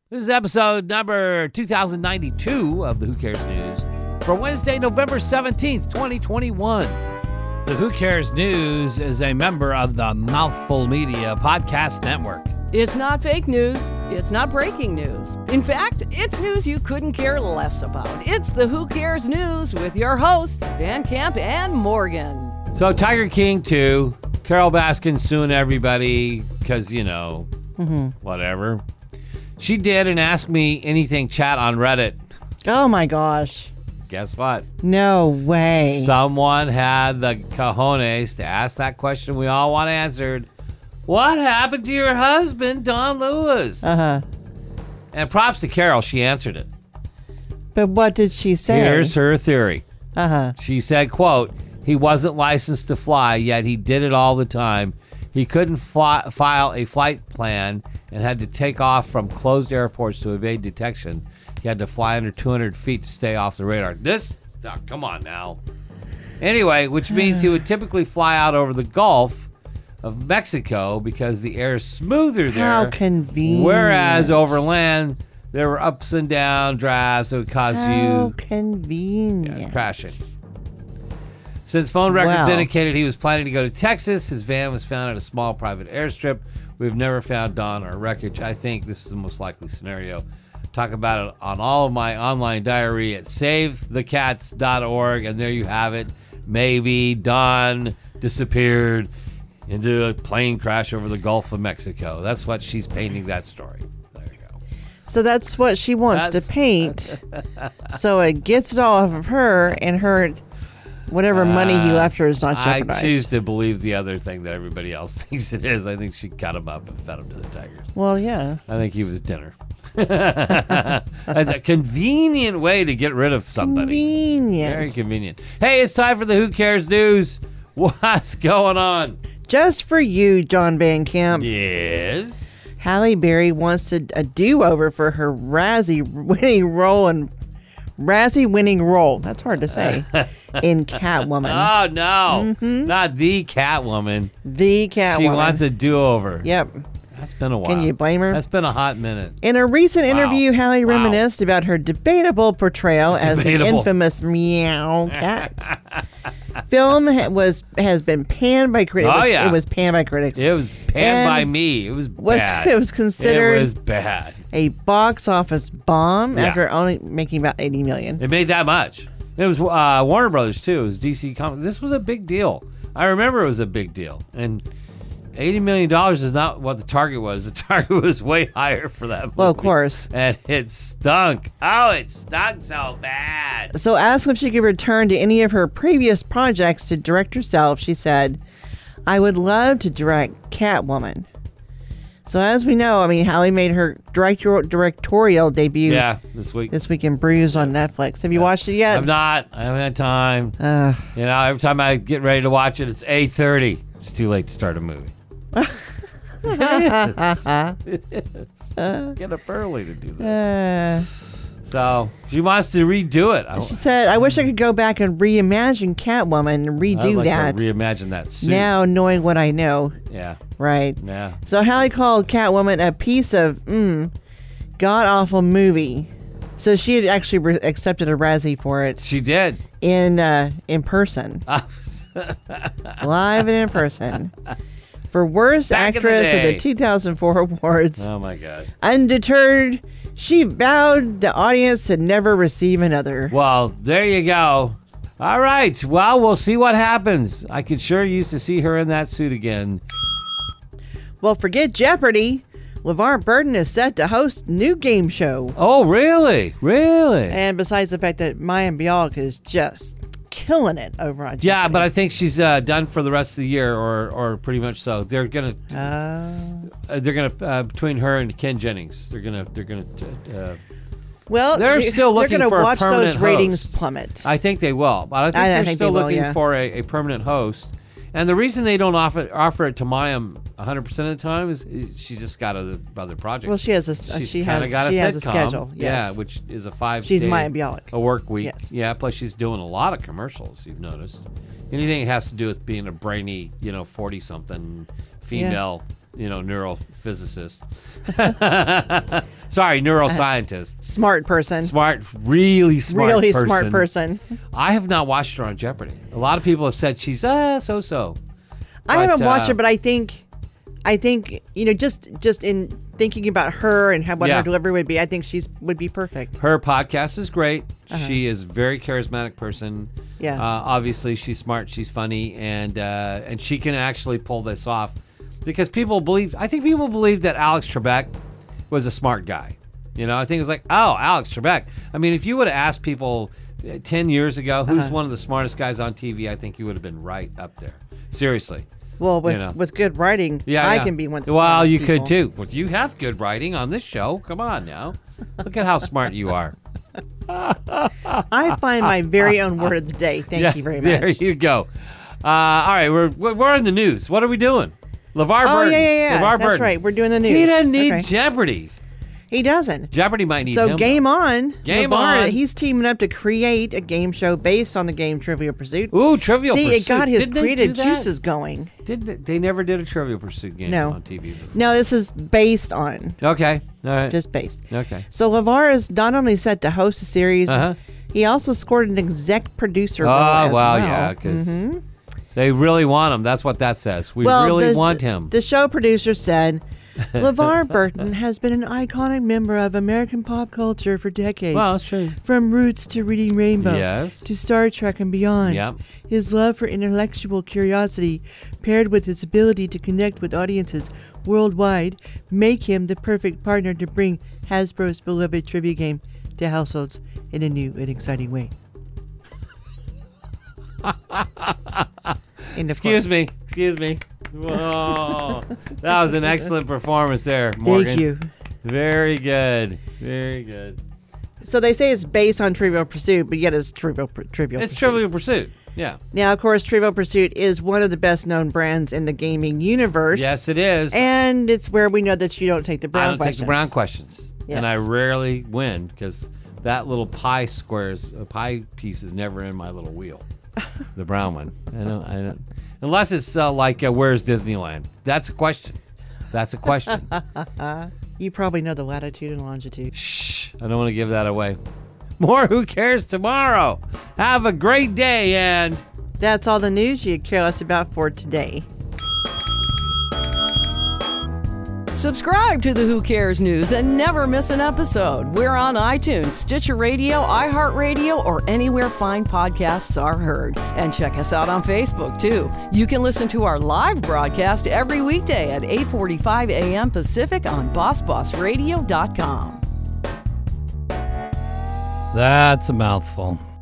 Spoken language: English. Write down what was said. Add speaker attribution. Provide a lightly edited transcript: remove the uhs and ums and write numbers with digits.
Speaker 1: This is episode number 2092 of the Who Cares News for Wednesday, November 17th, 2021. The Who Cares News is a member of the Mouthful Media Podcast Network.
Speaker 2: It's not fake news. It's not breaking news. In fact, it's news you couldn't care less about. It's the Who Cares News with your hosts, Van Camp and Morgan.
Speaker 1: So Tiger King 2, Carol Baskin suing everybody because, whatever. She did an Ask Me Anything chat on Reddit.
Speaker 3: Oh my gosh.
Speaker 1: Guess what?
Speaker 3: No way.
Speaker 1: Someone had the cojones to ask that question we all want answered. What happened to your husband, Don Lewis?
Speaker 3: Uh-huh.
Speaker 1: And props to Carol, she answered it.
Speaker 3: But what did she say?
Speaker 1: Here's her theory.
Speaker 3: Uh-huh.
Speaker 1: She said, quote, he wasn't licensed to fly, yet he did it all the time. He couldn't file a flight plan and had to take off from closed airports to evade detection. He had to fly under 200 feet to stay off the radar. Come on now. Anyway, which means he would typically fly out over the Gulf of Mexico because the air is smoother there.
Speaker 3: How convenient.
Speaker 1: Whereas over land, there were ups and down drafts that would cause
Speaker 3: How
Speaker 1: you
Speaker 3: convenient.
Speaker 1: crashing. Since phone records
Speaker 3: Wow.
Speaker 1: indicated he was planning to go to Texas, his van was found at a small private airstrip. We've never found Don or wreckage. I think this is the most likely scenario. Talk about it on all of my online diary at savethecats.org, and there you have it. Maybe Don disappeared into a plane crash over the Gulf of Mexico. That's what she's painting that story. There you go.
Speaker 3: So that's what she wants to paint. So it gets it all off of her, and her whatever money he left her is not jeopardized.
Speaker 1: I choose to believe the other thing that everybody else thinks it is. I think she cut him up and fed him to the tigers.
Speaker 3: Well, yeah.
Speaker 1: I think he was dinner. That's a convenient way to get rid of somebody.
Speaker 3: Convenient.
Speaker 1: Very convenient. Hey, it's time for the Who Cares News. What's going on?
Speaker 3: Just for you, John Van Camp.
Speaker 1: Yes.
Speaker 3: Halle Berry wants a do-over for her Razzie-winning role. That's hard to say. In Catwoman.
Speaker 1: Oh, no. Not the Catwoman.
Speaker 3: The Catwoman.
Speaker 1: She wants a do-over.
Speaker 3: Yep.
Speaker 1: That's been a while.
Speaker 3: Can you blame her?
Speaker 1: That's been a hot minute.
Speaker 3: In a recent interview, Halle
Speaker 1: Wow.
Speaker 3: reminisced about her debatable portrayal as the infamous Meow Cat. Film has been panned by critics.
Speaker 1: Oh, yeah.
Speaker 3: It was panned by critics.
Speaker 1: It was panned by me. It was bad.
Speaker 3: It was considered
Speaker 1: It was bad.
Speaker 3: a box office bomb
Speaker 1: Yeah.
Speaker 3: after only making about $80 million.
Speaker 1: It made that much. It was Warner Brothers, too. It was DC Comics. This was a big deal. I remember it was a big deal. And $80 million is not what the target was. The target was way higher for that movie.
Speaker 3: Well, of course.
Speaker 1: And it stunk. Oh, it stunk so bad.
Speaker 3: So asked if she could return to any of her previous projects to direct herself, she said, I would love to direct Catwoman. So as we know, Halle made her directorial debut
Speaker 1: this week.
Speaker 3: this week in Bruise on Netflix. Have you watched it yet?
Speaker 1: I've not. I haven't had time. Every time I get ready to watch it, it's 8:30. It's too late to start a movie. It is. Get up early to do this. So she wants to redo it.
Speaker 3: She said, I wish I could go back and reimagine Catwoman and redo
Speaker 1: I'd like
Speaker 3: that.
Speaker 1: to reimagine that suit.
Speaker 3: Now knowing what I know.
Speaker 1: Yeah.
Speaker 3: Right.
Speaker 1: Yeah.
Speaker 3: So Halle called Catwoman a piece of god-awful movie. So she had actually accepted a Razzie for it.
Speaker 1: She did.
Speaker 3: In person. Live and in person. For Worst
Speaker 1: Back in the
Speaker 3: Actress at
Speaker 1: day.
Speaker 3: the 2004 Awards.
Speaker 1: Oh, my God.
Speaker 3: Undeterred, she vowed the audience to never receive another.
Speaker 1: Well, there you go. All right. Well, we'll see what happens. I could sure use to see her in that suit again.
Speaker 3: Well, forget Jeopardy! LeVar Burton is set to host a new game show.
Speaker 1: Oh, really? Really?
Speaker 3: And besides the fact that Maya Bialik is just killing it over on Jeopardy.
Speaker 1: Yeah, but I think she's done for the rest of the year, or pretty much so. They're gonna, between her and Ken Jennings, they're gonna.
Speaker 3: Well,
Speaker 1: they're still looking
Speaker 3: they're
Speaker 1: for
Speaker 3: gonna
Speaker 1: a
Speaker 3: watch
Speaker 1: permanent
Speaker 3: those ratings
Speaker 1: host.
Speaker 3: plummet.
Speaker 1: I think they will, but I think they're still looking for a permanent host. And the reason they don't offer it to Mayim 100% of the time is she just got other projects.
Speaker 3: Well, she has a schedule. Yes.
Speaker 1: Yeah, which is a 5
Speaker 3: She's
Speaker 1: day,
Speaker 3: Maya Bialik.
Speaker 1: a work week.
Speaker 3: Yes.
Speaker 1: Yeah, plus she's doing a lot of commercials, you've noticed. Anything that has to do with being a brainy, 40-something female, neurophysicist. Sorry, neuroscientist.
Speaker 3: Smart person.
Speaker 1: Smart, really smart
Speaker 3: Really
Speaker 1: person.
Speaker 3: smart person.
Speaker 1: I have not watched her on Jeopardy. A lot of people have said she's so-so.
Speaker 3: I haven't watched it, but I think just in thinking about her and what her delivery would be, I think would be perfect.
Speaker 1: Her podcast is great. She is a very charismatic person.
Speaker 3: Yeah.
Speaker 1: Obviously, she's smart. She's funny, and she can actually pull this off because people believe that Alex Trebek was a smart guy. I think it's like, oh, Alex Trebek. I mean, if you would have asked people 10 years ago who's one of the smartest guys on TV, I think you would have been right up there. Seriously.
Speaker 3: Well, with good writing, I can be one of the smartest
Speaker 1: Well, you
Speaker 3: people.
Speaker 1: could too. Well, you have good writing on this show. Come on now. Look at how smart you are.
Speaker 3: I find my very own word of the day. Thank you very much.
Speaker 1: There you go. All right, we're in the news. What are we doing? LeVar Burton.
Speaker 3: Yeah.
Speaker 1: LeVar
Speaker 3: That's
Speaker 1: Burton.
Speaker 3: right. We're doing the news.
Speaker 1: He doesn't need Jeopardy.
Speaker 3: He doesn't.
Speaker 1: Jeopardy might need
Speaker 3: So
Speaker 1: him.
Speaker 3: game on.
Speaker 1: Game
Speaker 3: LeVar,
Speaker 1: on.
Speaker 3: He's teaming up to create a game show based on the game Trivial Pursuit.
Speaker 1: Ooh, Trivial Pursuit.
Speaker 3: See, it got his
Speaker 1: Didn't they
Speaker 3: creative
Speaker 1: do that?
Speaker 3: juices going.
Speaker 1: They never did a Trivial Pursuit game on TV before.
Speaker 3: No, this is based on.
Speaker 1: Okay. All right.
Speaker 3: Just based.
Speaker 1: Okay.
Speaker 3: So LeVar is not only set to host the series, he also scored an exec producer role as well.
Speaker 1: Yeah, because they really want him. That's what that says. We
Speaker 3: Well,
Speaker 1: really want him.
Speaker 3: The show producer said, LeVar Burton has been an iconic member of American pop culture for decades.
Speaker 1: Well, that's true.
Speaker 3: From Roots to Reading Rainbow
Speaker 1: Yes.
Speaker 3: to Star Trek and beyond.
Speaker 1: Yep.
Speaker 3: His love for intellectual curiosity, paired with his ability to connect with audiences worldwide, make him the perfect partner to bring Hasbro's beloved trivia game to households in a new and exciting way.
Speaker 1: Excuse me. Whoa. That was an excellent performance there, Morgan.
Speaker 3: Thank you.
Speaker 1: Very good. Very good.
Speaker 3: So they say it's based on Trivial Pursuit, but yet it's Trivial Pursuit.
Speaker 1: It's Trivial Pursuit. Yeah.
Speaker 3: Now, of course, Trivial Pursuit is one of the best-known brands in the gaming universe.
Speaker 1: Yes, it is.
Speaker 3: And it's where we know that you don't take the brown
Speaker 1: I don't
Speaker 3: questions.
Speaker 1: take the brown questions.
Speaker 3: Yes.
Speaker 1: And I rarely win because that little pie piece is never in my little wheel. The brown one. I don't. Unless it's like, where's Disneyland? That's a question.
Speaker 3: You probably know the latitude and longitude.
Speaker 1: Shh. I don't want to give that away. More Who Cares tomorrow. Have a great day, and
Speaker 3: That's all the news you care less about for today.
Speaker 2: Subscribe to the Who Cares News and never miss an episode. We're on iTunes, Stitcher Radio, iHeartRadio, or anywhere fine podcasts are heard. And check us out on Facebook, too. You can listen to our live broadcast every weekday at 8:45 a.m. Pacific on BossBossRadio.com.
Speaker 1: that's a mouthful.